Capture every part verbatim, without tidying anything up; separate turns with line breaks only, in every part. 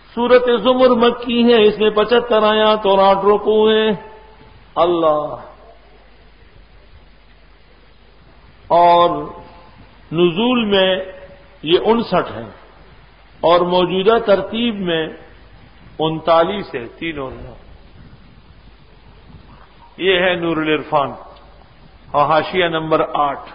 سورت زمر مکی ہے، اس میں پچہتر آیات اور آٹھ رکوع ہیں. اللہ. اور نزول میں یہ انسٹھ ہے اور موجودہ ترتیب میں انتالیس ہے، تینوں ہیں. یہ ہے نور العرفان اور حاشیہ نمبر آٹھ.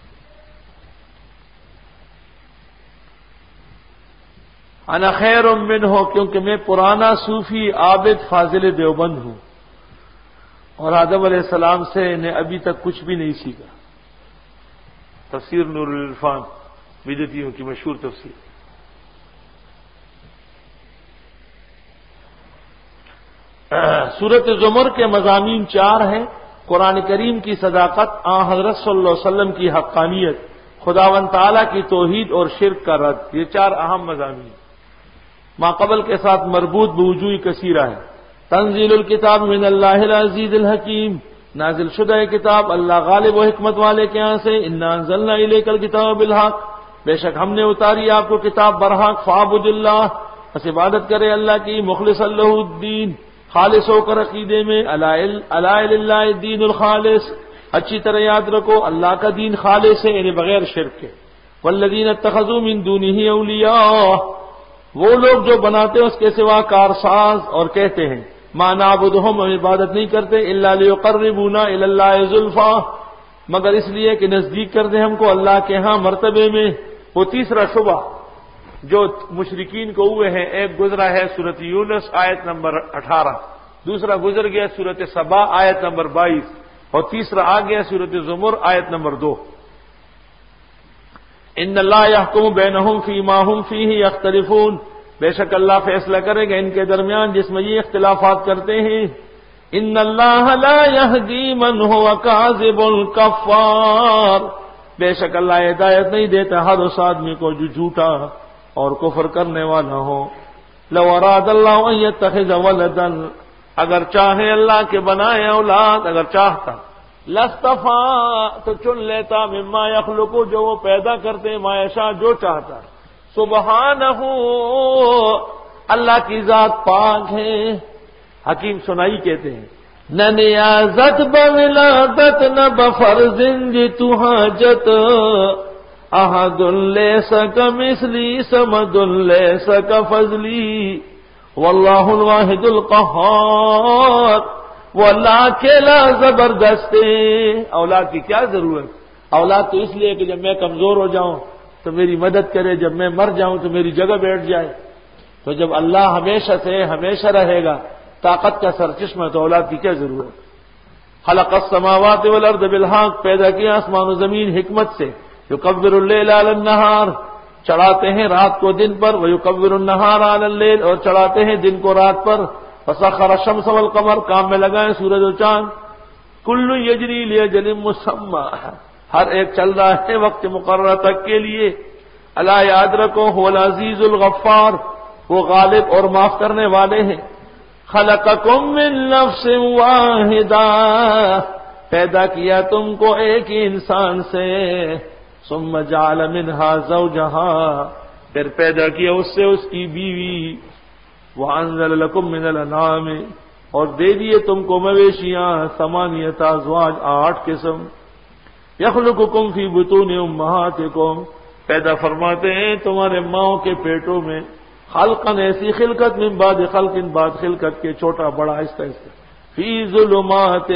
انا خیر منہ، کیونکہ میں پرانا صوفی عابد فاضل دیوبند ہوں اور آدم علیہ السلام سے نے ابھی تک کچھ بھی نہیں سیکھا. تفسیر نور العرفان بدعتیوں کی مشہور تفسیر. سورت زمر کے مضامین چار ہیں. قرآن کریم کی صداقت، آن حضرت صلی اللہ علیہ وسلم کی حقانیت، خداوند تعالیٰ کی توحید اور شرک کا رد. یہ چار اہم مضامین ما قبل کے ساتھ مربوط بوجوہ کثیرہ ہے. تنزیل الکتاب من اللہ العزیز الحکیم، نازل شدہ کتاب اللہ غالب و حکمت والے کے یہاں سے. انا انزلنا الیک الکتاب بالحق، بے شک ہم نے اتاری آپ کو کتاب برحق. فاعبد اللہ، بس عبادت کرے اللہ کی. مخلص اللہ الدین، خالص ہو کر عقیدے میں. الا للہ الدین الخالص، اچھی طرح یاد رکھو اللہ کا دین خالص ہے، یعنی بغیر شرک کے. والذین اتخذوا من دونہ اولیاء، وہ لوگ جو بناتے ہیں اس کے سوا کارساز اور کہتے ہیں ما نعبدہم، ہم عبادت نہیں کرتے الا لیقربونا الی اللہ زلفی، مگر اس لیے کہ نزدیک کر دیں ہم کو اللہ کے ہاں مرتبے میں. وہ تیسرا شبہ جو مشرکین کو ہوئے ہیں، ایک گزرا ہے سورۃ یونس آیت نمبر اٹھارہ، دوسرا گزر گیا سورۃ سبا آیت نمبر بائیس، اور تیسرا آ گیا سورۃ زمر آیت نمبر دو. ان اللہ یحکم بینہم فیما ہم فیہ یختلفون، بے شک اللہ فیصلہ کرے گا ان کے درمیان جس میں یہ اختلافات کرتے ہیں. ان اللہ لا یہدی من هو کاذب کفار، بے شک اللہ ہدایت نہیں دیتا ہر اس آدمی کو جو جھوٹا اور کفر کرنے والا ہو. لو اراد اللہ ان یتخذ ولدا، اگر چاہے اللہ کے بنائے اولاد، اگر چاہتا لاصطفا تو چن لیتا مما یخلق، جو وہ پیدا کرتے ما یشاء جو چاہتا. سبحانہ، اللہ کی ذات پاک ہے. حکیم سنائی کہتے ہیں نہ نیازت بولادت نہ بفرض جتو حاجت، احد لیس کمثلی صمد لیس کفضلی، واللہ الواحد القہار. وہ اللہ اکیلا زبردست ہے. اولاد کی کیا ضرورت؟ اولاد تو اس لیے کہ جب میں کمزور ہو جاؤں تو میری مدد کرے، جب میں مر جاؤں تو میری جگہ بیٹھ جائے. تو جب اللہ ہمیشہ سے ہمیشہ رہے گا، طاقت کا سرچشمہ، تو اولاد کی کیا ضرورت؟ خلق السماوات والارض بالحق، پیدا کیا آسمان و زمین حکمت سے. یکبر اللیل علی النہار، چڑھاتے ہیں رات کو دن پر. ویکبر النہار علی اللیل، اور چڑھاتے ہیں دن کو رات پر. فسخر الشمس والقمر، کام میں لگائیں سورج و چاند. کل یجری لاجل مسمى، ہر ایک چل رہا ہے وقت مقررہ تک کے لیے. الا یاد رکھو هو العزیز الغفار، وہ غالب اور معاف کرنے والے ہیں. خلقکم من نفس واحدہ، پیدا کیا تم کو ایک ہی انسان سے. ثم جعل منها زوجها، پھر پیدا کیا اس سے اس کی بیوی. وانزل لکم من الانعام، اور دے دیے تم کو مویشیاں. ثمانیۃ ازواج، آٹھ قسم. یخلقکم فی بطون امہاتکم، پیدا فرماتے ہیں تمہارے ماؤں کے پیٹوں میں. خلقن، ایسی خلقت، من بعد خلق، بعد خلقت کے، چھوٹا بڑا آہستہ آہستہ. فی ظلمات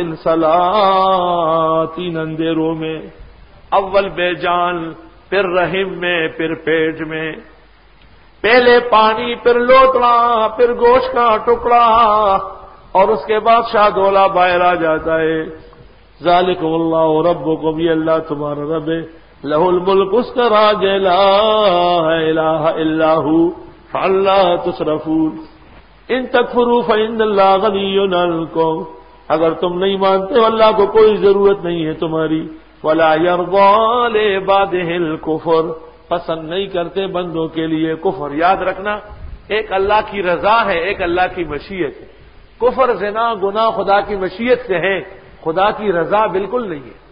ثلاث، تین اندھیروں میں. اول بے جان، پھر رحم میں، پھر پیٹ میں. پہلے پانی، پھر لوٹنا، پھر گوشت کا ٹکڑا، اور اس کے بعد شادولہ باہر آ جاتا ہے. ذالکم اللہ ربکم، یہ اللہ تمہارا رب ہے. لہ الملک، اس کا راج لا الہ الا ہو، فالا تصرفون. ان تکفروا فإن اللہ غنی عنکم، اگر تم نہیں مانتے اللہ کو کوئی ضرورت نہیں ہے تمہاری. ولا یرضی لعبادہ الکفر، پسند نہیں کرتے بندوں کے لیے کفر. یاد رکھنا، ایک اللہ کی رضا ہے، ایک اللہ کی مشیت ہے. کفر، زنا، گناہ خدا کی مشیت سے ہے، خدا کی رضا بالکل نہیں ہے.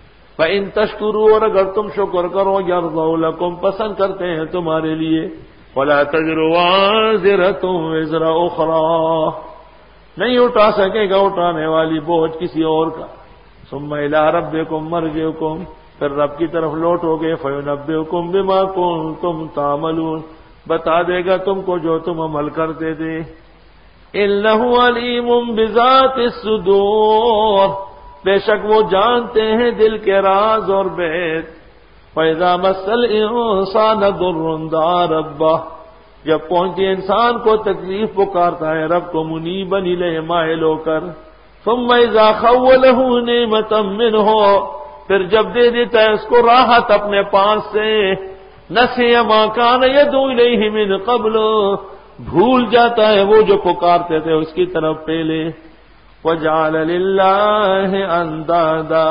فَإِن تَشْكُرُوا، اور اگر تم شکر کرو، يَرْضَوْا لَكُمْ، پسند کرتے ہیں تمہارے لیے. وَلَا تَزِرُ وَازِرَةٌ وِزْرَ أُخْرَىٰ، نہیں اٹھا سکے گا اٹھانے والی بوجھ کسی اور کا. ثُمَّ إِلَىٰ رَبِّكُمْ مَرْجِعُكُمْ، پھر رب کی طرف لوٹو گے. فَيُنَبِّئُكُمْ بِمَا كُنتُمْ تَعْمَلُونَ، بتا دے گا تم کو جو تم عمل کرتے تھے. إِنَّهُ عَلِيمٌ بِذَاتِ الصُّدُورِ، بے شک وہ جانتے ہیں دل کے راز اور بید. فَإِذَا مَسَّ الْإِنسَانَ ضُرٌّ دَعَا رَبَّهُ، جب پہنچے انسان کو تکلیف پکارتا ہے رب کو منیبا الیہ مائل ہو کر. ثم اذا خولہ نعمتا منہ، پھر جب دے دیتا ہے اس کو راحت اپنے پاس سے. نسی ما کان یدعو الیہ من قبل، بھول جاتا ہے وہ جو پکارتے تھے اس کی طرف پہلے. وجعل للہ اندادا،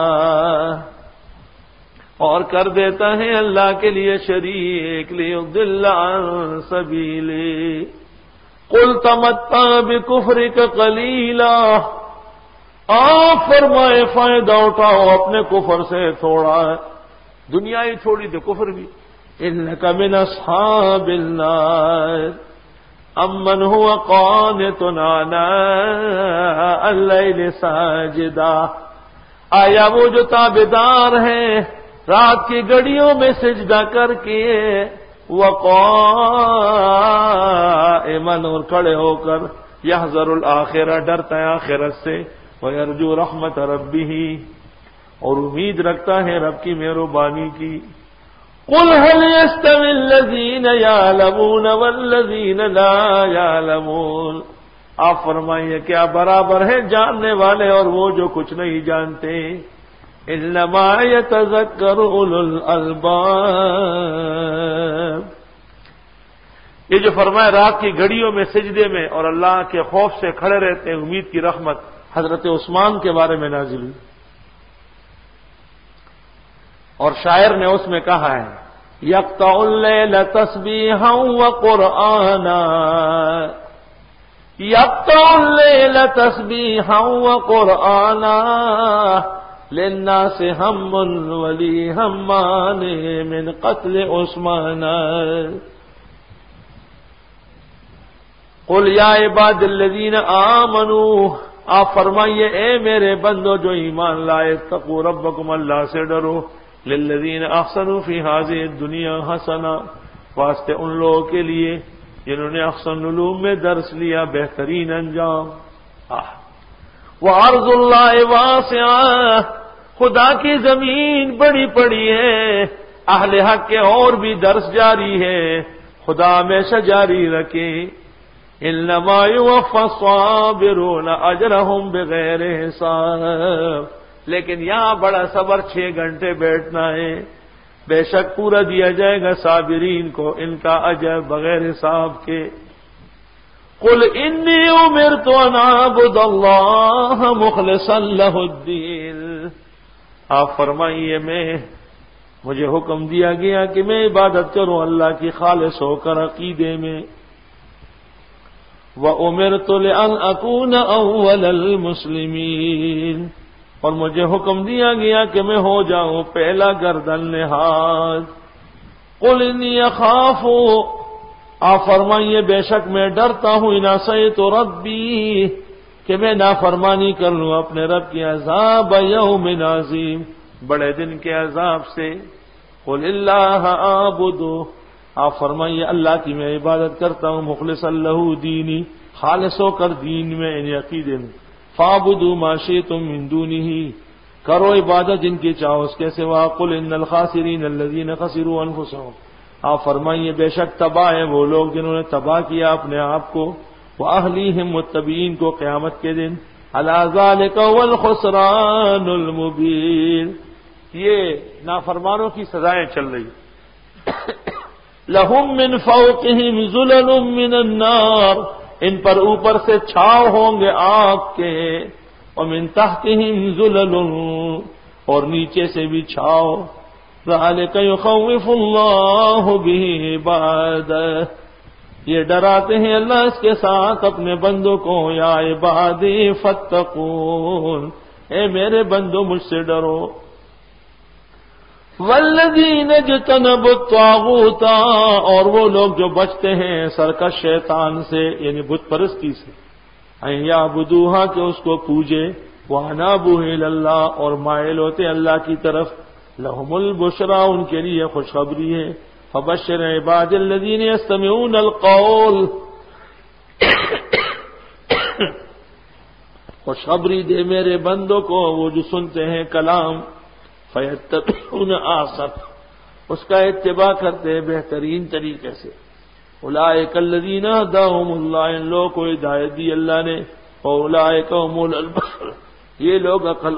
اور کر دیتا ہے اللہ کے لیے شریک. لیضل عن سبیلہ، قل تمتع بکفرک قلیلا، آپ فرمائے فائدہ اٹھاؤ اپنے کفر سے تھوڑا، دنیا ہی چھوڑی تو کفر بھی. انک من اصحاب النار امن هو قانت آناء اللیل ساجدا، آیا وہ جو تابعدار ہیں رات کی گھڑیوں میں سجدہ کر کے، وقائما، اور کھڑے ہو کر، یحذر الاخرہ، ڈرتا ہے آخرت سے، ویرجو رحمت ربہ، اور امید رکھتا ہے رب کی مہربانی کی. قل هل يستوي الذين يعلمون والذين لا يعلمون، آپ فرمائیے کیا برابر ہیں جاننے والے اور وہ جو کچھ نہیں جانتے. انما يتذكر اولو الالباب، یہ جو فرمایا رات کی گھڑیوں میں سجدے میں اور اللہ کے خوف سے کھڑے رہتے ہیں، امید کی رحمت حضرت عثمان کے بارے میں نازل ہوئی. اور شاعر نے اس میں کہا ہے یقطع اللیل تسبیحا وقرآنا، یقطع اللیل تسبیحا وقرآنا، للناس ہم ولی ہمان من قتل عثمان. قل یا عباد الذین آمنوا، آپ فرمائیے اے میرے بندو جو ایمان لائے، اتقوا ربکم، اللہ سے ڈرو. للذین احسنوا فی ہذہ الدنیا حسنہ، واسطے ان لوگوں کے لیے جنہوں نے احسن علوم میں درس لیا بہترین انجام. وارض اللہ واسعہ، خدا کی زمین بڑی پڑی ہے. اہل حق کے اور بھی درس جاری ہے، خدا ہمیشہ جاری رکھے. انما یوفی الصابرون اجرہم بغیر حساب، لیکن یہاں بڑا صبر، چھ گھنٹے بیٹھنا ہے، بے شک پورا دیا جائے گا صابرین کو ان کا اجر بغیر حساب کے. قل انی امرت ان اعبد اللہ مخلصا لہ الدین، آپ فرمائیے میں مجھے حکم دیا گیا کہ میں عبادت کروں اللہ کی خالص ہو کر عقیدے میں. وَأُمِرْتُ لِأَنْ أَكُونَ أَوَّلَ الْمُسْلِمِينَ، اور مجھے حکم دیا گیا کہ میں ہو جاؤں پہلا گردن نہاد. قُلْ إِنِّي أَخَافُ، آپ فرمائیے بے شک میں ڈرتا ہوں، اِنْ عَصَيْتُ رَبِّي، کہ میں نافرمانی کر لوں اپنے رب کی عذاب یوم عظیم، بڑے دن کے عذاب سے. قُلِ اللَّهَ أَعْبُدُ، آپ فرمائیے اللہ کی میں عبادت کرتا ہوں، مخلص اللہ دینی، خالص ہو کر دین میں، یعنی عقیدے میں. فَاعْبُدُوا مَا شِئْتُم مِّن دُونِهِ، کرو عبادت جن کی چاہو اس کے سوا. قُلْ إِنَّ الْخَاسِرِينَ الَّذِينَ خَسِرُوا أَنفُسَهُمْ، آپ فرمائیے بے شک تباہ ہیں وہ لوگ جنہوں نے تباہ کیا اپنے آپ کو، وَأَهْلِيهِمْ مُتَّبِعِينَ کو قیامت کے دن. أَلَا ذَلِكَ هُوَ الْخُسْرَانُ الْمُبِينُ، یہ نافرمانوں کی سزائیں چل رہی. لَهُم مِّن فَوْقِهِمْ ظُلَلٌ مِّنَ النَّارِ، ان پر اوپر سے چھاؤ ہوں گے آگ کے. وَمِن تَحْتِهِمْ ظُلَلٌ، اور نیچے سے بھی چھاؤ. ذَلِكَ يُخَوِّفُ اللَّهُ بِهِ عِبَادَهُ، یہ ڈراتے ہیں اللہ اس کے ساتھ اپنے بندوں کو. یا عبادی فاتقون، اے میرے بندو مجھ سے ڈرو. والذین اجتنبوا الطاغوت، اور وہ لوگ جو بچتے ہیں سرکش شیطان سے یعنی بت پرستی سے، ان یعبدوها کہ اس کو پوجے، وانابوا الی اللہ اور مائل ہوتے اللہ کی طرف، لہم البشرا ان کے لیے خوشخبری ہے، فبشر عباد الذین یستمعون القول، خوشخبری دے میرے بندوں کو وہ جو سنتے ہیں کلام، فیتبعون احسن اس کا اتباع کرتے ہیں بہترین طریقے سے، اولئک الذین ہداہم اللہ ان لوگوں کو ہدایت دی اللہ نے، اولئک هم الالباب یہ لوگ عقل۔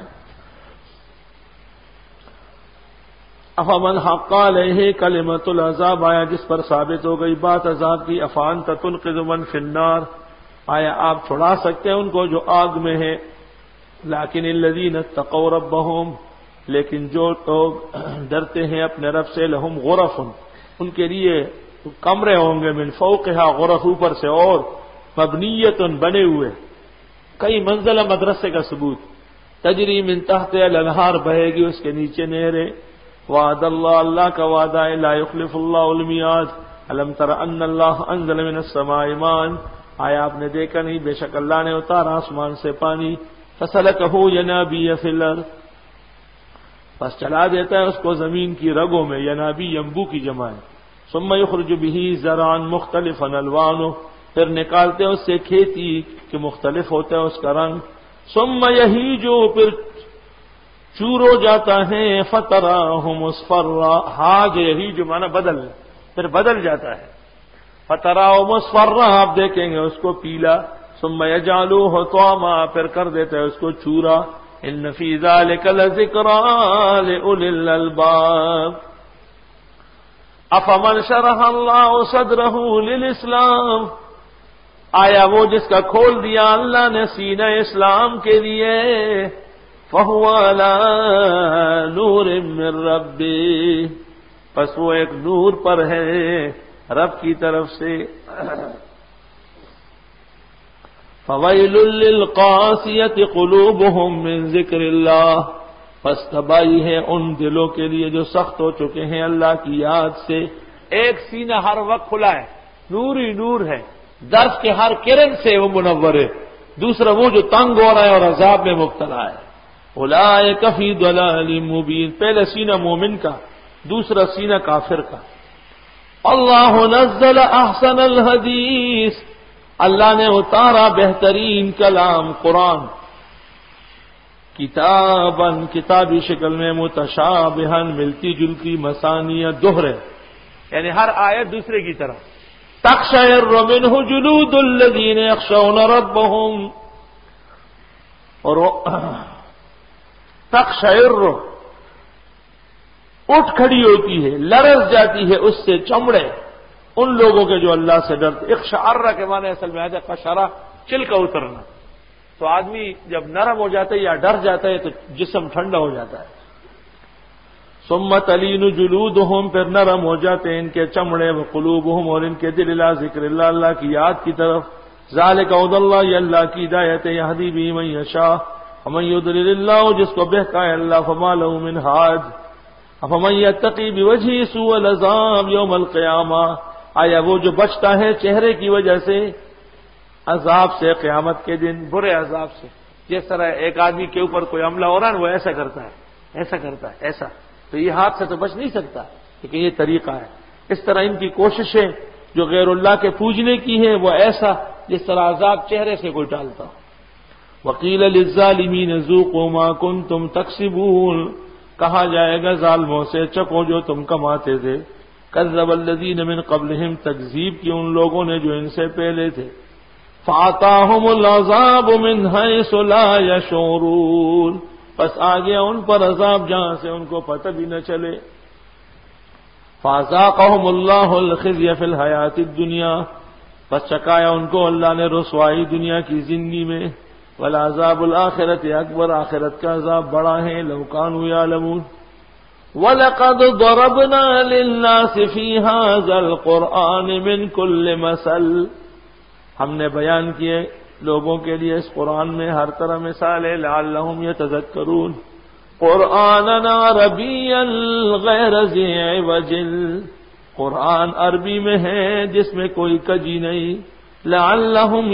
افمن حق علیہ کلمۃ العذاب، آیا جس پر ثابت ہو گئی بات عذاب کی، افانت تنقذ من فی النار، آیا آپ چھڑا سکتے ہیں ان کو جو آگ میں ہے، لیکن الذین اتقوا ربهم لیکن جو لوگ ڈرتے ہیں اپنے رب سے، لہم غرف ان کے لیے کمرے ہوں گے، من فوقها غرف اوپر سے، اور مبنیت بنے ہوئے، کئی منزلہ مدرسے کا ثبوت، تجری من تحت الانہار بہے گی اس کے نیچے نہریں، وعد اللہ اللہ کا وعدہ ہے، لا یخلف اللہ المیعاد، الم تر ان اللہ انزل من السماء ماء، آیا آپ نے دیکھا نہیں بے شک اللہ نے اتارا آسمان سے پانی، فسلکہ ینابیع فی الارض بس چلا دیتا ہے اس کو زمین کی رگوں میں، ینابی ینبو کی جمع ہے، ثم یخرج به زرعا مختلفا الوانه پھر نکالتے ہیں اس سے کھیتی کہ مختلف ہوتا ہے اس کا رنگ، ثم یہیج پھر چور ہو جاتا ہے، فتراہ مصفرا ہاج یہیج معنی بدل پھر بدل جاتا ہے، فتراہ مصفرا آپ دیکھیں گے اس کو پیلا، ثم یجعلوہ طعاما پھر کر دیتا ہے اس کو چورا، ان فی ذلک لذکری لأولی الالباب افمن شرح اللہ صدرہ للاسلام، آیا وہ جس کا کھول دیا اللہ نے سینہ اسلام کے لیے، فہو علی نور من ربی پس وہ ایک نور پر ہے رب کی طرف سے، فویل للقاسیۃ قلوبہم من ذکر اللہ پس تباہی ہے ان دلوں کے لیے جو سخت ہو چکے ہیں اللہ کی یاد سے، ایک سینہ ہر وقت کھلا ہے، نور ہی نور ہے، درس کے ہر کرن سے وہ منور ہے، دوسرا وہ جو تنگ ہو رہا ہے اور عذاب میں مبتلا ہے، اولئک فی ضلال مبین پہلے سینہ مومن کا، دوسرا سینہ کافر کا۔ اللہ نزل احسن الحدیث اللہ نے اتارا بہترین کلام قرآن، کتاباً کتابی شکل میں، متشابہاً ملتی جلتی، مثانیہ دوہرے یعنی ہر آیت دوسرے کی طرح، تقشعر منہ جلود الذین یخشون ربہم اور تقشعر اٹھ کھڑی ہوتی ہے، لرز جاتی ہے اس سے چمڑے ان لوگوں کے جو اللہ سے ڈرتے، اقشعر کے معنی اصل میں آتا ہے قشعرہ چل کا اترنا، تو آدمی جب نرم ہو جاتا ہے یا ڈر جاتا ہے تو جسم ٹھنڈا ہو جاتا ہے، ثم تلین جلودہم پھر نرم ہو جاتے ہیں ان کے چمڑے، وقلوبہم اور ان کے دل، الی ذکر اللہ اللہ کی یاد کی طرف، ذالک ہدی اللہ یہ اللہ کی ہدایت ہے، یہدی بہ من یشاء ومن یضلل اللہ جس کو بہکائے اللہ فما لہ من ہاد، افمن یتقی بوجہہ سوء العذاب یوم القیامہ آیا وہ جو بچتا ہے چہرے کی وجہ سے عذاب سے قیامت کے دن، برے عذاب سے، جس طرح ایک آدمی کے اوپر کوئی حملہ ہو رہا ہے وہ ایسا کرتا ہے ایسا کرتا ہے ایسا، تو یہ ہاتھ سے تو بچ نہیں سکتا، لیکن یہ طریقہ ہے، اس طرح ان کی کوششیں جو غیر اللہ کے پوجنے کی ہیں وہ ایسا جس طرح عذاب چہرے سے کوئی ٹالتا ہو۔ وقیل للظالمین ذوقوا ما کنتم تکسبون کہا جائے گا ظالموں سے چکو جو تم کماتے تھے، کذب الذین من قبلہم تکذیب کی ان لوگوں نے جو ان سے پہلے تھے، فآتاہم العذاب من حیث لا یشعرون پس آ گیا ان پر عذاب جہاں سے ان کو پتہ بھی نہ چلے، فذاقہم اللہ الخزی فی الحیات الدنیا پس چکایا ان کو اللہ نے رسوائی دنیا کی زندگی میں، والعذاب الآخرۃ اکبر آخرت کا عذاب بڑا ہے، لو کانوا یعلمون۔ وَلَقَدْ ضَرَبْنَا لِلنَّاسِ فِي هَذَا الْقُرْآنِ مِنْ كُلِّ مَثَلٍ ہم نے بیان کیے لوگوں کے لیے اس قرآن میں ہر طرح مثال ہے، لعلہم یتذکرون قرآنا عربیا غیر ذی عوج، قرآن عربی میں ہے جس میں کوئی کجی نہیں، لعلہم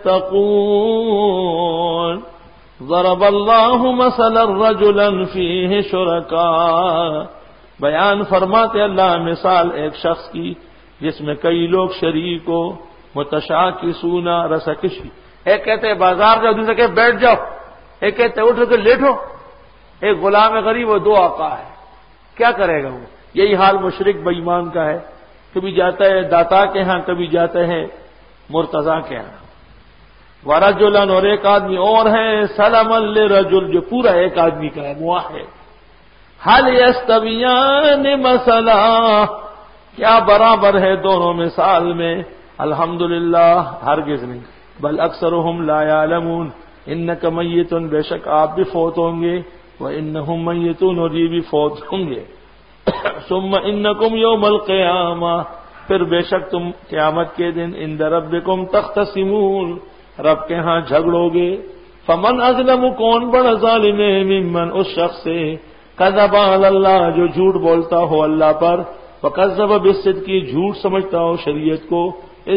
یتقون، ضرب اللہ مثلا رجلا فیہ شرکاء، بیان فرماتے اللہ مثال ایک شخص کی جس میں کئی لوگ شریک ہو، متشاکسون رسکشی، ایک کہتے ہیں بازار جاؤ، دوسرے کہتے بیٹھ جاؤ، ایک کہتے ہیں اٹھ کے لیٹو، ایک غلام غریب و دو آقا ہے، کیا کرے گا وہ؟ یہی حال مشرک بے ایمان کا ہے، کبھی جاتا ہے داتا کے ہاں، کبھی جاتا ہے مرتضی کے ہاں۔ ورجلن، اور ایک آدمی اور ہے، سلما لرجل، جو پورا ایک آدمی کا ہے، موحد۔ حل یستویان مثلا، کیا برابر ہے دونوں مثال میں؟ الحمدللہ ہرگز نہیں، بل اکثرهم لا یعلمون، انک میت، بے شک آپ بھی فوت ہوں گے، وانہم میتون، اور یہ بھی فوت ہوں گے، ثم انکم یوم القیامہ، پھر بے شک تم قیامت کے دن عند ربکم تختصمون، رب کے ہاں جھگڑو گے۔ فمن اظلم، کون بڑا ظالم ہے، ممن، اس شخص سے، کذب علی اللہ، جو جھوٹ بولتا ہو اللہ پر، وکذب بالصدق، جھوٹ سمجھتا ہو شریعت کو، اذ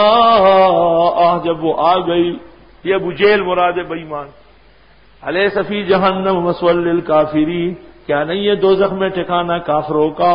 جاء، جب وہ آ گئی، یہ ابو جہل مراد بے ایمان، الیس فی جہنم مثوی للکافرین، کیا نہیں ہے دوزخ میں ٹھکانہ کافروں کا؟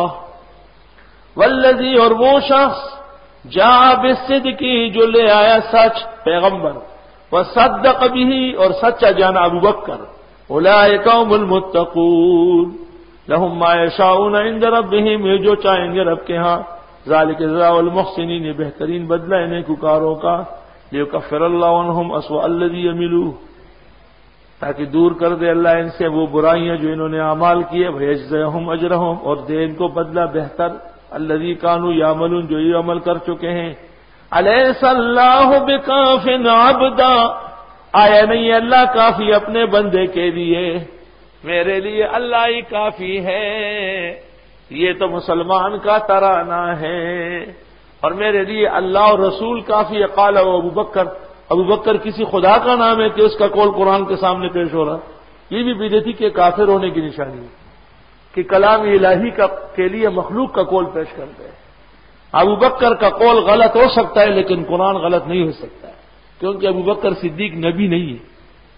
والذی، اور وہ شخص، جاء بالصدق، جو لے آیا سچ، پیغمبر، وصدق به، اور سچا جانا ابو بکر، اولئک هم المتقون، لهم ما یشاءون عند ربهم، یہ جو چاہیں گے رب کے ہاں، ذالک جزاء المحسنین، یہ بہترین بدلہ ہے نیکوکاروں کا، لیکفر اللہ عنہم اسوأ الذی عملوا، تاکہ دور کر دے اللہ ان سے وہ برائیاں جو انہوں نے اعمال کیے، ویجزیہم اجرہم، اور دے ان کو بدلہ بہتر، الذی کانوا یعملون، جو یہ عمل کر چکے ہیں۔ الیس اللہ بکاف عبدا، آیا نہیں اللہ کافی اپنے بندے کے لیے، میرے لیے اللہ ہی کافی ہے، یہ تو مسلمان کا ترانہ ہے، اور میرے لیے اللہ اور رسول کافی ہے۔ قال ابو بکر، ابو بکر کسی خدا کا نام ہے کہ اس کا قول قرآن کے سامنے پیش ہو رہا، یہ بھی بدعتی کے کافر ہونے کی نشانی ہے کہ کلام الہی کا کے لیے مخلوق کا قول پیش کرتے ہیں۔ ابو بکر کا قول غلط ہو سکتا ہے لیکن قرآن غلط نہیں ہو سکتا ہے، کیونکہ ابو بکر صدیق نبی نہیں ہے۔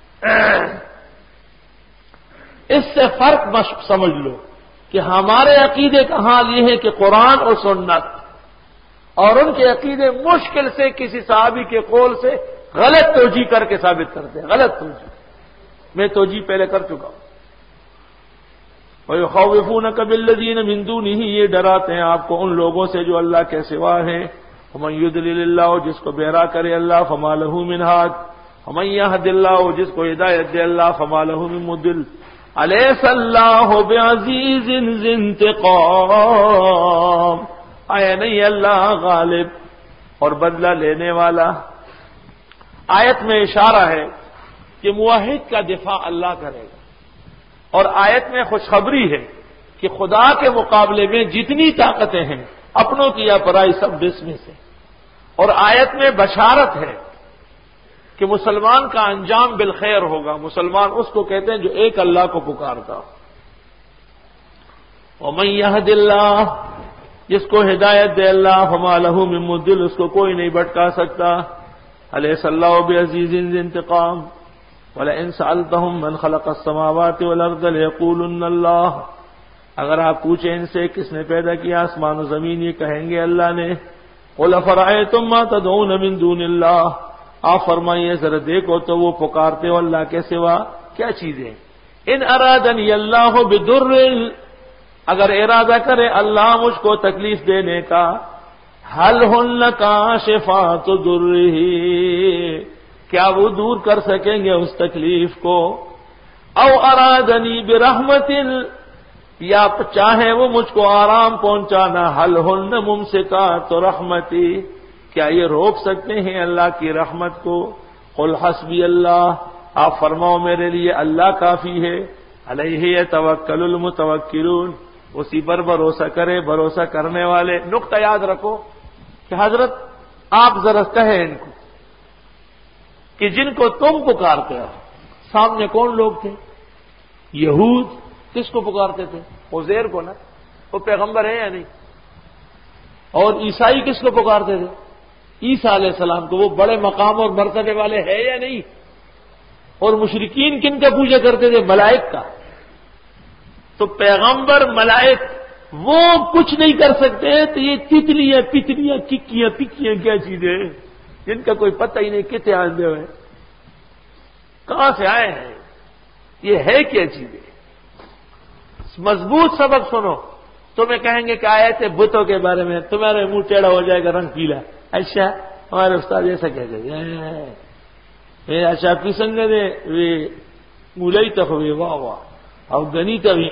اس سے فرق سمجھ لو کہ ہمارے عقیدے کا حال یہ ہے کہ قرآن اور سنت، اور ان کے عقیدے مشکل سے کسی صحابی کے قول سے غلط توجیہ کر کے ثابت کرتے ہیں، غلط توجیہ، میں توجیہ پہلے کر چکا ہوں۔ وَيُخَوِّفُونَكَ بِالَّذِينَ مِن دُونِهِ، یہ ڈراتے ہیں آپ کو ان لوگوں سے جو اللہ کے سوا ہیں۔ وَمَن يُضْلِلِ اللَّهُ، جس کو بہرا کرے اللہ، فَمَا لَهُ مِنْ هَادٍ، وَمَن يَهْدِ اللَّهُ، جس کو ہدایت دے اللہ، فَمَا لَهُ مِن مُضِلٍّ۔ أَلَيْسَ اللَّهُ بِعَزِيزٍ ذِي انتِقَامٍ، آیا نہیں اللہ غالب اور بدلہ لینے والا۔ آیت میں اشارہ ہے کہ موحد کا دفاع اللہ کرے گا، اور آیت میں خوشخبری ہے کہ خدا کے مقابلے میں جتنی طاقتیں ہیں اپنوں کی یا پرائی سب بسم سے، اور آیت میں بشارت ہے کہ مسلمان کا انجام بالخیر ہوگا۔ مسلمان اس کو کہتے ہیں جو ایک اللہ کو پکارتا۔ وَمَن يَهْدِ اللَّهُ، جس کو ہدایت دے اللہ، فَمَا لَهُ مِن مُضِلٍّ، اس کو کوئی نہیں بھٹکا سکتا۔ أَلَيْسَ اللَّهُ بِعَزِيزٍ ذِي انتِقَامٍ، وَلَئِن سَأَلْتَهُم مَّنْ خَلَقَ السَّمَاوَاتِ وَالْأَرْضَ لَيَقُولُنَّ اللَّهُ، اگر آپ پوچھیں ان سے کس نے پیدا کیا آسمان و زمین، یہ کہیں گے اللہ نے۔ قُلْ أَفَرَأَيْتُم مَّا تَدْعُونَ مِن دُونِ اللَّهِ، آپ فرمائیے ذرا دیکھو تو وہ پکارتے ہو اللہ کے سوا کیا چیزیں۔ ان ارادنی اللہ بضر، اگر ارادہ کرے اللہ مجھ کو تکلیف دینے کا، حل ہن کاشفات ضرہ، کیا وہ دور کر سکیں گے اس تکلیف کو؟ او ارادنی برحمت، یا چاہے وہ مجھ کو آرام پہنچانا، حل ہن ممسکات رحمتی، کیا یہ روک سکتے ہیں اللہ کی رحمت کو؟ قل حسبی اللہ، آپ فرماؤ میرے لیے اللہ کافی ہے۔ علیہ یتوکل المتوکلون، اسی پر بھروسہ کرے بھروسہ کرنے والے۔ نقطہ یاد رکھو کہ حضرت آپ ذرا کہیں ان کو کہ جن کو تم پکارتے ہو، سامنے کون لوگ تھے؟ یہود کس کو پکارتے تھے؟ عزیر کو نا، وہ پیغمبر ہے یا نہیں؟ اور عیسائی کس کو پکارتے تھے؟ عیسیٰ علیہ السلام کو، وہ بڑے مقام اور مرتبے والے ہیں یا نہیں؟ اور مشرکین کن کا پوجا کرتے تھے؟ ملائک کا۔ تو پیغمبر، ملائک وہ کچھ نہیں کر سکتے، تو یہ تتلیاں پتلیاں ککیاں پکیاں کیا چیزیں ہیں جن کا کوئی پتہ ہی نہیں کتنے آندے ہوئے، کہاں سے آئے ہیں، یہ ہے کیا چیزیں؟ مضبوط سبق سنو، تمہیں کہیں گے کہ آئے تھے بتوں کے بارے میں، تمہارے منہ ٹیڑھا ہو جائے گا، رنگ پیلا۔ اچھا ہمارے استاد ایسا کہتے ہیں، اچھا پیسنگ دے وی مولئی تک ہوئے، واہ واہ، اور گنی تبھی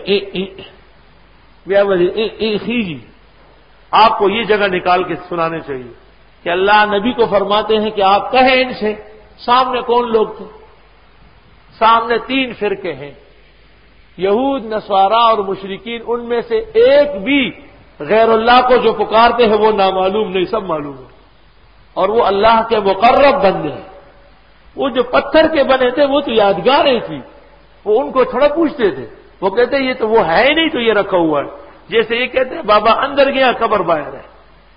خیجی۔ آپ کو یہ جگہ نکال کے سنانے چاہیے کہ اللہ نبی کو فرماتے ہیں کہ آپ کہیں ان سے، سامنے کون لوگ تھے؟ سامنے تین فرقے ہیں، یہود، نصارا اور مشرکین، ان میں سے ایک بھی غیر اللہ کو جو پکارتے ہیں وہ نامعلوم نہیں، سب معلوم ہے، اور وہ اللہ کے مقرب بندے ہیں۔ وہ جو پتھر کے بنے تھے وہ تو یادگاریں تھی، وہ ان کو تھوڑا پوچھتے تھے، وہ کہتے یہ تو وہ ہے ہی نہیں، تو یہ رکھا ہوا ہے، جیسے یہ کہتے ہیں بابا اندر گیا قبر باہر ہے۔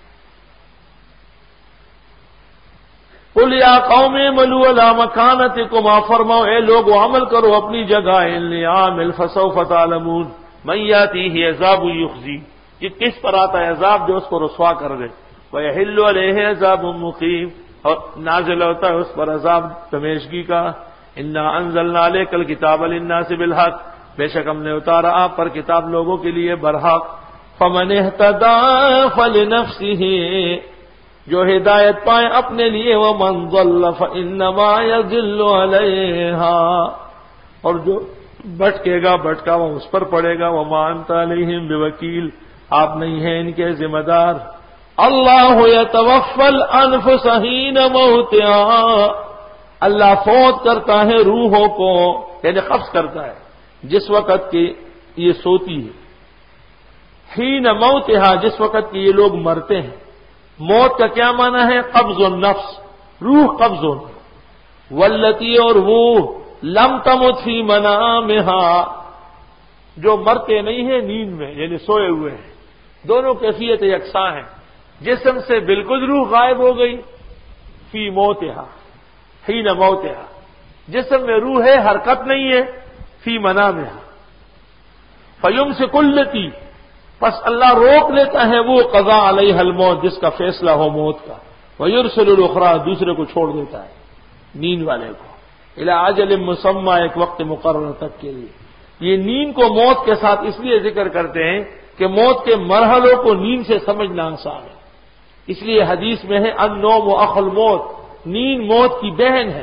قل یا قوم اعملوا علی مکانتکم، آپ فرماؤ اے لوگ عمل کرو اپنی جگہ، انی عامل فسوف تعلمون من یاتیہ عذاب یخزی، یہ کس پر آتا ہے عذاب جو اس کو رسوا کر دے، ویحل علیہ عذاب مقیم، اور نازل ہوتا ہے اس پر عذاب ہمیشگی کا۔ انا انزلنا علیک الکتاب للناس بالحق، بے شک ہم نے اتارا آپ پر کتاب لوگوں کے لیے برحق۔ فمن اہتدی فلنفسہ، جو ہدایت پائے اپنے لیے، ومن ضل فانما یضل علیہا، اور جو بھٹکے گا بھٹکاوا اس پر پڑے گا، وما انت علیہم بوکیل، آپ نہیں ہیں ان کے ذمہ دار۔ اللہ یتوفی الانفس حین موتہا، اللہ فوت کرتا ہے روحوں کو، یعنی قبض کرتا ہے جس وقت کی یہ سوتی ہے، حین موتہا، جس وقت کی یہ لوگ مرتے ہیں۔ موت کا کیا معنی ہے؟ قبض النفس، روح قبض ہونا، واللتی، اور وہ لم تمت فی منامہا، جو مرتے نہیں ہیں نیند میں، یعنی سوئے ہوئے ہیں۔ دونوں کیفیت یکساں ہیں، جسم سے بالکل روح غائب ہو گئی، فی موتہا، حین موتہا، جسم میں روح ہے، حرکت نہیں ہے، فی منامہا، فیمسک التی، پس اللہ روک لیتا ہے وہ قضا علیہ الموت، جس کا فیصلہ ہو موت کا، ویرسل الاخری، دوسرے کو چھوڑ دیتا ہے، نیند والے کو، الی اجل مسمى، ایک وقت مقرر تک کے لیے۔ یہ نیند کو موت کے ساتھ اس لیے ذکر کرتے ہیں کہ موت کے مرحلوں کو نیند سے سمجھنا آسان ہے، اس لیے حدیث میں ہے النوم اخو الموت، نیند موت کی بہن ہے۔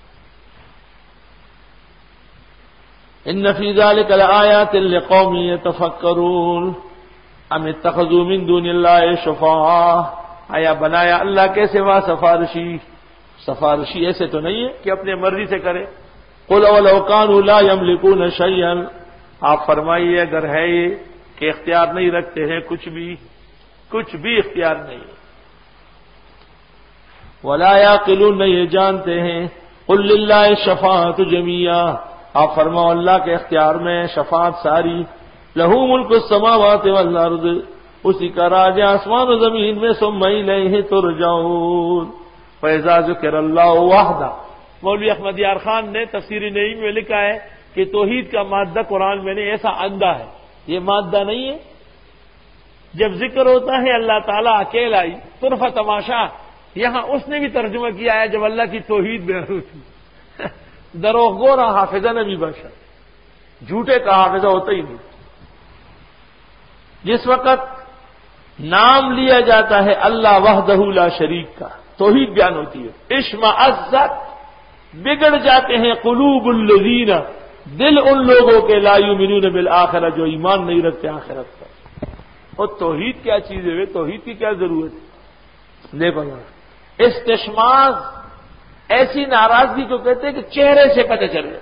ان فی ذلک لآیات لقوم یتفکرون ام اتخذوا من دون اللہ شفعاء، آیا بنایا اللہ کے سوا سفارشی، سفارشی ایسے تو نہیں ہے کہ اپنے مرضی سے کرے۔ قل ولو كانوا لا يملكون شيئا، آپ فرمائیے اگر ہے یہ کہ اختیار نہیں رکھتے ہیں کچھ بھی، کچھ بھی اختیار نہیں، ولا يعقلون، نہیں جانتے ہیں، قل للہ الشفاعۃ جميعا، آپ فرماؤ اللہ کے اختیار میں شفاعت ساری، لہ ملک السماوات والارض، اسی کا راج آسمان و زمین میں، ثم الیہ ترجعون، فاذا ذکر اللہ وحدہ۔ مولوی احمد یار خان نے تفسیر نعیم میں لکھا ہے کہ توحید کا مادہ قرآن میں نے ایسا اندھا ہے، یہ مادہ نہیں ہے، جب ذکر ہوتا ہے اللہ تعالیٰ اکیلا ہی، طرف تماشا، یہاں اس نے بھی ترجمہ کیا ہے جب اللہ کی توحید بیان ہوتی، دروغ گورا حافظہ نبی بشر، جھوٹے کا حافظہ ہوتا ہی نہیں۔ جس وقت نام لیا جاتا ہے اللہ وحدہ لا شریک کا، توحید بیان ہوتی ہے، اشمئزت، بگڑ جاتے ہیں قلوب الذین، دل ان لوگوں کے لا یؤمنون بالآخرہ، جو ایمان نہیں رکھتے آخرت پر۔ اور توحید کیا چیز ہے، توحید کی کیا ضرورت ہے؟ دیکھو ذرا، استشماز ایسی ناراضگی کو کہتے ہیں کہ چہرے سے پتہ چلے۔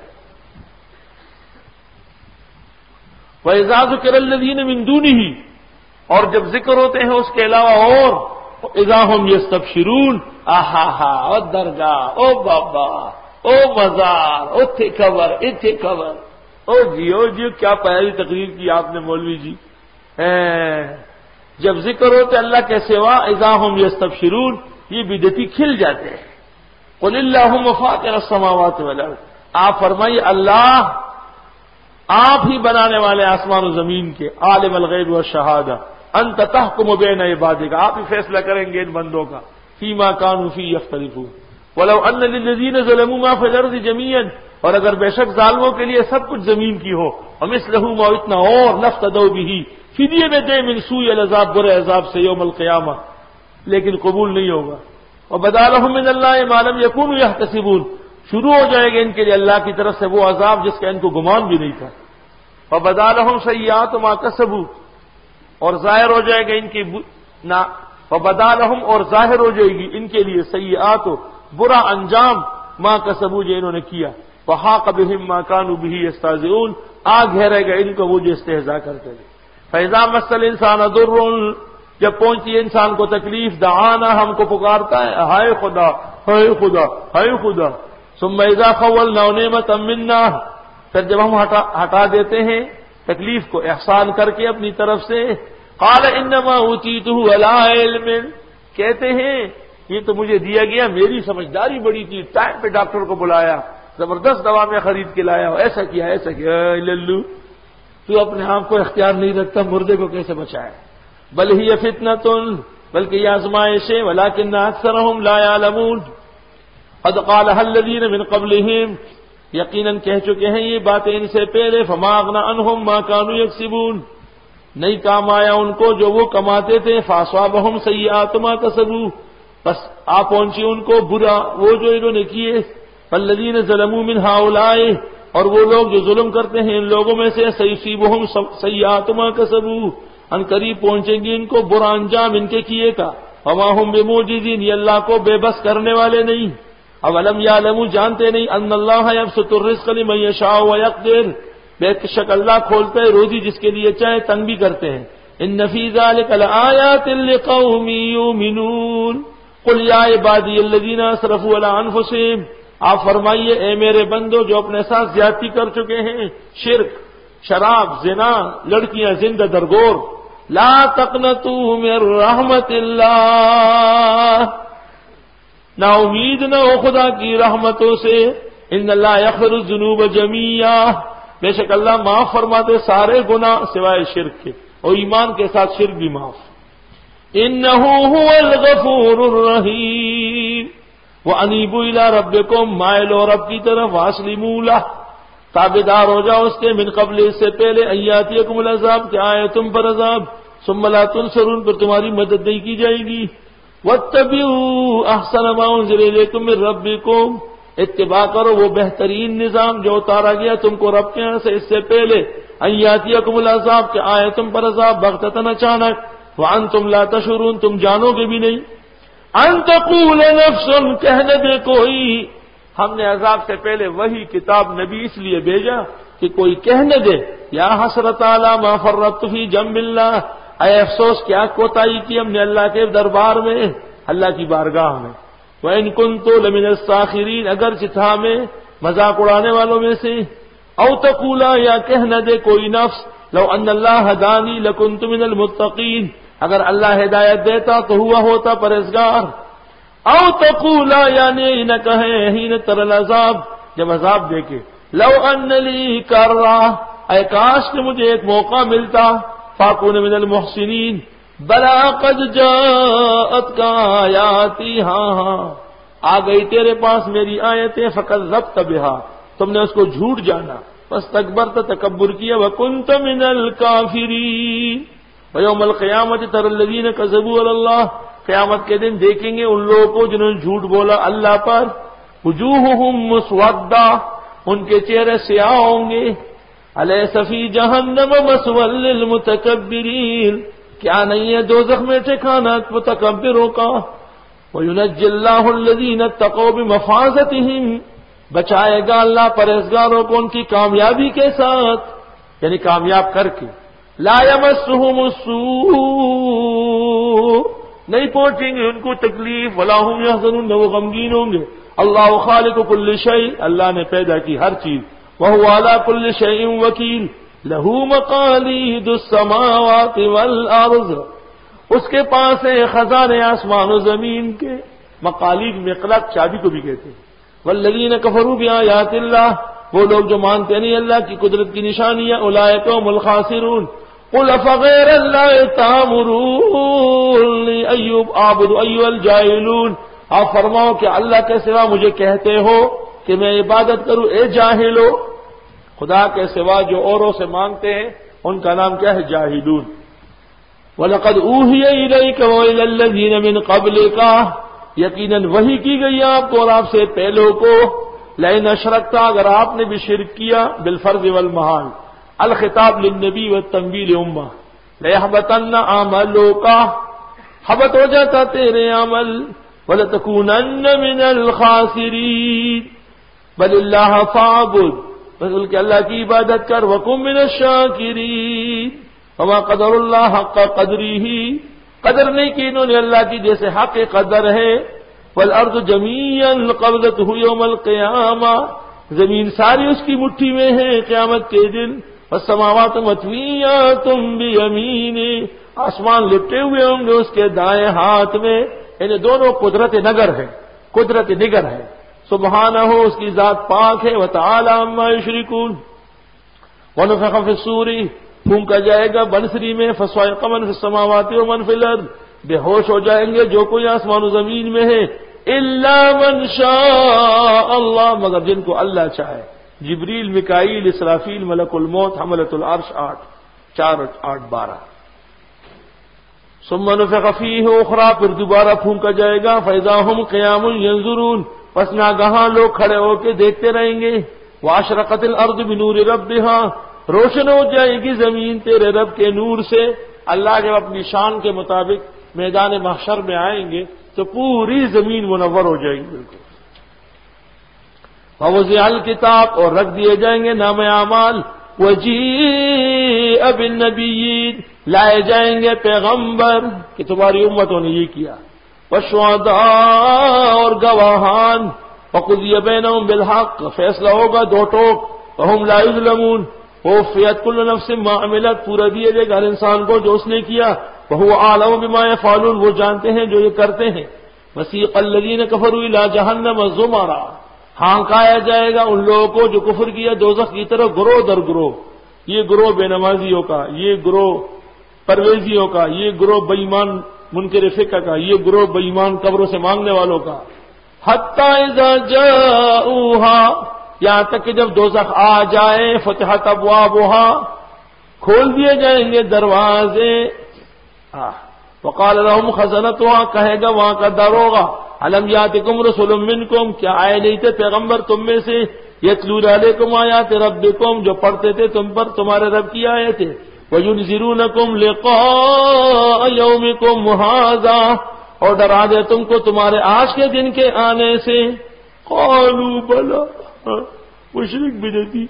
وَإِذَا ذُكِرَ الَّذِينَ مِن دُونِهِ، اور جب ذکر ہوتے ہیں اس کے علاوہ اور، اذا ہم یستبشرون، آہا ہا، او درگاہ، او بابا، او مزار، اتھے خبر، اتھے خبر، او جی او جی کیا پیاری تقریر کی آپ نے مولوی جی. جب ذکر ہو تو اللہ کے سوا اذا ہم یستبشرون، یہ بدعتی کھل جاتے ہیں. قل اللہم فاطر السماوات والارض، آپ فرمائیے اللہ آپ ہی بنانے والے آسمان و زمین کے، عالم الغیب والشہادہ، انت تحکم بین عبادک، آپ ہی فیصلہ کریں گے ان بندوں کا، فیما کانوا فی یختلفون. ولو ان للذین ظلموا ما فی الارض جميعا، اور اگر بے شک ظالموں کے لیے سب کچھ زمین کی ہو، ومثلہ ما اتنا اور لافتدوا بہ، فدیے میں دے من سوء العذاب، برے عذاب سے یوم القیامہ، لیکن قبول نہیں ہوگا. وبدا لهم من اللہ ما لم یکونوا یحتسبون، شروع ہو جائے گا ان کے لیے اللہ کی طرف سے وہ عذاب جس کا ان کو گمان بھی نہیں تھا. وبدا لهم سیئات ما کسبوا، اور ظاہر ہو جائے گا ان کی نا وبدا لهم، اور ظاہر ہو جائے گی ان کے لیے سیئات، برا انجام، ما کسبوا جو انہوں نے کیا. وحاق بهم ما كانوا به يستهزئون، آ گھیرے گا ان کو وہ جو استہزاء کرتے تھے. فاذا مس الانسان ضر، جب پہنچی انسان کو تکلیف، دعانا، ہم کو پکارتا ہے، ہائے خدا ہائے خدا ہائے خدا. ثم اذا خولنا نعمة منا، پھر جب ہم ہٹا, ہٹا دیتے ہیں تکلیف کو احسان کر کے اپنی طرف سے، قال انما اوتیته على علم، کہتے ہیں یہ تو مجھے دیا گیا، میری سمجھداری بڑی تھی، ٹائم پہ ڈاکٹر کو بلایا، زبردست دوا میں خرید کے لایا، ایسا کیا ایسا کیا. اے للو، تو اپنے آپ کو اختیار نہیں رکھتا، مردے کو کیسے بچائے. بل ہی فتنۃ، بلکہ یہ آزمائش ہے، ولکن اکثرهم لا يعلمون. قد قالها الذين من قبلهم، یقیناً کہہ چکے ہیں یہ باتیں ان سے پہلے، فما اغنى عنهم ما كانوا يكسبون، نہیں کام آیا ان کو جو وہ کماتے تھے. فاصابهم سیئات ما كسبوا، بس آ پہنچی ان کو برا وہ جو انہوں نے کیے. فالذین ظلموا من هؤلاء، اور وہ لوگ جو ظلم کرتے ہیں ان لوگوں میں سے، سیصیبهم سیئات ما كسبوا، ان قریب پہنچیں گی ان کو برا انجام ان کے کیے کا. وما هم بموجزین، یہ اللہ کو بے بس کرنے والے نہیں. اولم یعلموا، جانتے نہیں، ان اللہ یبسط الرزق لمن یشاء ویقدر، بے شک اللہ کھولتا ہے روزی جس کے لیے چاہے تنگ بھی کرتے ہیں. ان فی ذلک لآیات لقوم یؤمنون. قل یا عبادی الذین اسرفوا علی انفسہم، آپ فرمائیے اے میرے بندو جو اپنے ساتھ زیادتی کر چکے ہیں، شرک، شراب، زنا، لڑکیاں زندہ درگور، لا تقنطوا من رحمت اللہ، نا امید نہ ہو خدا کی رحمتوں سے. ان اللہ یغفر الذنوب جميعا، بے شک اللہ معاف فرماتے سارے گناہ سوائے شرک کے، اور ایمان کے ساتھ شرک بھی معاف. انہ هو الغفور الرحیم. وانیبوا الی ربکم، مائل ہو رب کی طرف، واسلموا لہ، تابعدار ہو جاؤ اس کے، من قبل اس سے پہلے، ان یاتیکم العذاب، کہ آئے تم پر عذاب، ثم لا تنصرون، پر تمہاری مدد نہیں کی جائے گی. واتبعوا احسن ما انزل الیکم من ربکم، اتباع کرو وہ بہترین نظام جو اتارا گیا تم کو رب کے یہاں سے اس سے پہلے. ان یاتیکم العذاب، کہ آئے تم پر عذاب، بغتۃ، اچانک، وانتم لا تشعرون، تم جانو گے بھی نہیں. ان تقول نفس، کہنے دے کوئی، ہم نے عذاب سے پہلے وہی کتاب نبی اس لیے بھیجا کہ کوئی کہنے دے، یا حسرت علی ما فرطت فی جنب اللہ، اے افسوس کیا کوتاہی کی ہم نے اللہ کے دربار میں، اللہ کی بارگاہ میں. وَإِن كُنتُ لَمِنَ السَّاخِرِينَ، اگر چتھا میں مذاق اڑانے والوں میں سے. او تقولا، یا کہنے دے کوئی نفس، لو ان اللہ ہدانی لکنت من المتقین، اگر اللہ ہدایت دیتا تو ہوا ہوتا پرہیزگار. او تقولا، یعنی نہ کہیں حین تر العذاب، جب عذاب دیکھے، لو ان لی کرہ، اے کاش کہ مجھے ایک موقع ملتا، فاکون من المحسنین. بلا قد جاءتک آیاتی، ہاں ہاں آ گئی تیرے پاس میری آیتیں، فکذبت بہا، تم نے اس کو جھوٹ جانا، واستکبرت، تکبر کیا، وکنت من الکافرین. ویوم القیامت تری الذین کذبوا علی اللہ، قیامت کے دن دیکھیں گے ان لوگوں کو جنہوں نے جھوٹ بولا اللہ پر. وجوہہم مسودہ، ان کے چہرے سیاہ ہوں گے. الیس فی جہنم مثوی للمتکبرین، کیا نہیں ہے دوزخ میں ٹھکانہ متکبروں کا. وینجی اللہ الذین اتقوا بمفازتہم، بچائے گا اللہ پرہیزگاروں کو ان کی کامیابی کے ساتھ، یعنی کامیاب کر کے. لا یمسہم السوء، نہیں پہنچیں گے ان کو تکلیف، ولا هم یحزنون، نہ وہ غمگین ہوں گے. اللہ خالق کل شیء، اللہ نے پیدا کی ہر چیز، وهو على كل شيء وكيل له مقاليد السماوات والارض، اس کے پاس ہے خزانے آسمان و زمین کے. مقالید مقلق چابی کو بھی کہتے ہیں. والذین کفروا بآیات اللہ، وہ لوگ جو مانتے نہیں اللہ کی قدرت کی نشانیاں، اولئک هم الخاسرون. قل افغیر اللہ تامرونی ایوب اعبد ایها الجاہلون، آپ فرماؤ کہ اللہ کے سوا مجھے کہتے ہو کہ میں عبادت کروں اے جاہلو. خدا کے سوا جو اوروں سے مانگتے ہیں ان کا نام کیا ہے؟ جاہلون. وَلَقَدْ أُوحِيَ إِلَيْكَ وَإِلَى الَّذِينَ مِنْ قَبْلِكَ، یقیناً وحی کی گئی آپ کو اور آپ سے پہلوں کو. لئن اشرکتا، اگر آپ نے بھی شرک کیا، بالفرض والمحال، الخطاب للنبی والتنبیہ لامہ، لَيَحْبَطَنَّ عَمَلُكَ، حبط ہو جاتا تیرے عمل. وَلَتَكُونَنَّ مِنَ الْخَاسِرِينَ، بل اللہ فاعبد، بس کہ اللہ کی عبادت کر. وَكُن مِّنَ الشَّاكِرِينَ، وما قدر اللہ حق قدرہ، قدر نہیں کی انہوں نے اللہ کی جیسے حق قدر ہے. والارض جميعا قبضته يوم القیامہ، زمین ساری اس کی مٹھی میں ہے قیامت کے دن. والسماوات مطویات بیمینہ، آسمان لپٹے ہوئے ہوں گے اس کے دائیں ہاتھ میں. یعنی دونوں قدرت نگر ہے، قدرت نگر ہے. سبحانہ، اس کی ذات پاک ہے. وتعالی عما یشرکون. ونفخ فی الصور، پھونکا جائے گا بنسری میں. فصعق من فی السماوات ومن فی الارض، بے ہوش ہو جائیں گے جو کوئی آسمان و زمین میں ہے. الا من شاء اللہ، مگر جن کو اللہ چاہے. جبریل، میکائیل، اسرافیل، ملک الموت، حملۃ العرش، آٹھ چار آٹھ بارہ. ثم نفخ فیہ اخری، پھر دوبارہ پھونکا جائے گا. فاذا هم قیام ینظرون، پس ناگہاں لوگ کھڑے ہو کے دیکھتے رہیں گے. واشرقت الارض بنور ربها، روشن ہو جائے گی زمین تیرے رب کے نور سے. اللہ جب اپنی شان کے مطابق میدان محشر میں آئیں گے تو پوری زمین منور ہو جائے گی بالکل. ووضع الکتاب، اور رکھ دیے جائیں گے نام اعمال. وجیء بالنبیین، لائے جائیں گے پیغمبر کہ تمہاری امتوں نے یہ کیا. والشہداء، اور گواہان. وقضی بینہم بالحق، فیصلہ ہوگا دو ٹوک. وہم لا یظلمون، وفیت کل نفس ما عملت، پورا دیے جائے گا ہر انسان کو جو اس نے کیا. وہو اعلم بما یفعلون، وہ جانتے ہیں جو یہ کرتے ہیں. وسیق الذین کفروا الی جہنم زمرا، ہانکایا جائے گا ان لوگوں کو جو کفر کیا دوزخ کی طرف گروہ در گروہ. یہ گروہ بے نمازیوں کا، یہ گروہ پرویزیوں کا، یہ گروہ بے ایمان منکر فقہ کا، یہ گروہ بے ایمان قبروں سے مانگنے والوں کا. حتی اذا جاؤوہا، یہاں تک کہ جب دوزخ آ جائے. فتحت ابوابها، کھول دیے جائیں گے دروازے. وقال لهم خزنتها، کہے گا وہاں کا داروغہ، الم یاتکم رسول منکم، کیا آئے نہیں تھے پیغمبر تم میں سے. یتلون علیکم آیات ربکم، جو پڑھتے تھے تم پر تمہارے رب کی آیتیں. وینذرونکم لقاء یومکم ھذا، اور ڈرا دے تم کو تمہارے آج کے دن کے آنے سے. قالوا بلا، مشرک بھی دیتی.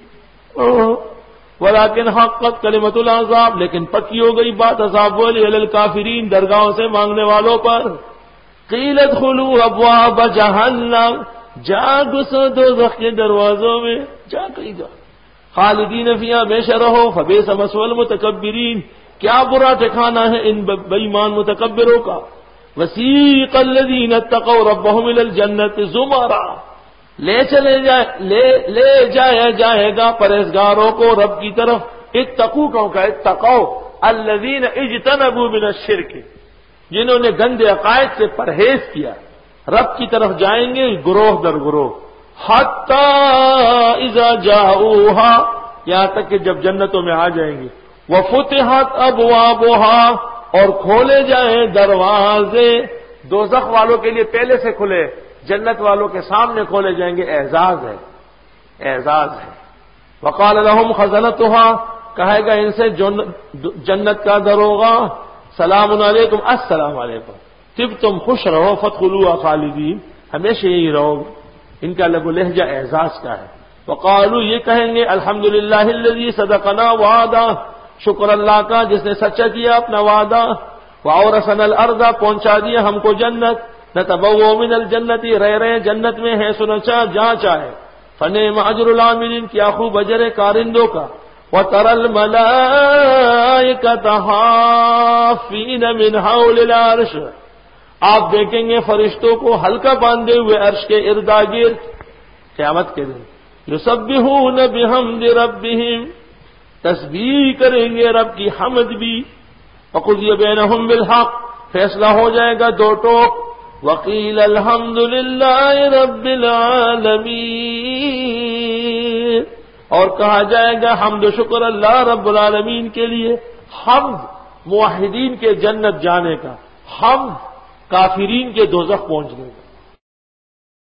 ولیکن حقت کلمۃ العذاب، لیکن پکی ہو گئی بات عذاب والی، علی الکافرین، درگاہوں سے مانگنے والوں پر. قیل ادخلوا ابواب جہنم، جا گھسو دوزخ کے دروازوں میں، جا کہیں جا. خالدین فیہا، ہمیشہ رہو. فبئس مثوی المتکبرین، کیا برا ٹھکانہ ہے ان بے ایمان متکبروں کا. وسیق الذین اتقوا ربهم الی الجنۃ زمرا، لے چلے جائے لے لے جایا جائے گا پرہیزگاروں کو رب کی طرف. اتقوا کہوں کا اتقوا الذین اجتنبوا من الشرک، جنہوں نے گندے عقائد سے پرہیز کیا رب کی طرف جائیں گے گروہ در گروہ. حتی اذا جاؤوہا، یہاں تک کہ جب جنتوں میں آ جائیں گے. وفتحت ابوابہا، اور کھولے جائیں دروازے. دوزخ والوں کے لیے پہلے سے کھلے، جنت والوں کے سامنے کھولے جائیں گے. اعزاز ہے، اعزاز ہے. وقال لهم خزنتها، کہے گا ان سے جنت کا دروغہ، سلام علیکم، السلام علیکم، طب تم خوش رہو، فادخلوها خالدین، ہمیشہ یہی رہو. ان کا لب و لہجہ اعزاز کا ہے. وقالوا، یہ کہیں گے الحمدللہ الذی صدقنا وعدہ، شکر اللہ کا جس نے سچا کیا اپنا وعدہ. وَأَوْرَثَنَا الْأَرْضَ، پہنچا دیا ہم کو جنت. نَتَبَوَّأُ مِنَ الْجَنَّةِ، رہ رہے جنت میں ہے سنچا جہاں چاہے. فنعم اجر العاملین، کیا خوب اجر کارندوں کا. وَتَرَى الْمَلَائِكَةَ حَافِّينَ مِنْ حَوْلِ الْعَرْشِ، آپ دیکھیں گے فرشتوں کو حلقہ باندھے ہوئے عرش کے اردا گرد قیامت کے دن. یسبحون بحمد ربہم، تسبیح کریں گے رب کی حمد بھی. وقضی بینہم بالحق، فیصلہ ہو جائے گا دو ٹوک. وقیل الحمد للہ رب العالمین، اور کہا جائے گا حمد و شکر اللہ رب العالمین کے لیے. حمد موحدین کے جنت جانے کا، حمد کافرین کے دوزخ پہنچنے کا.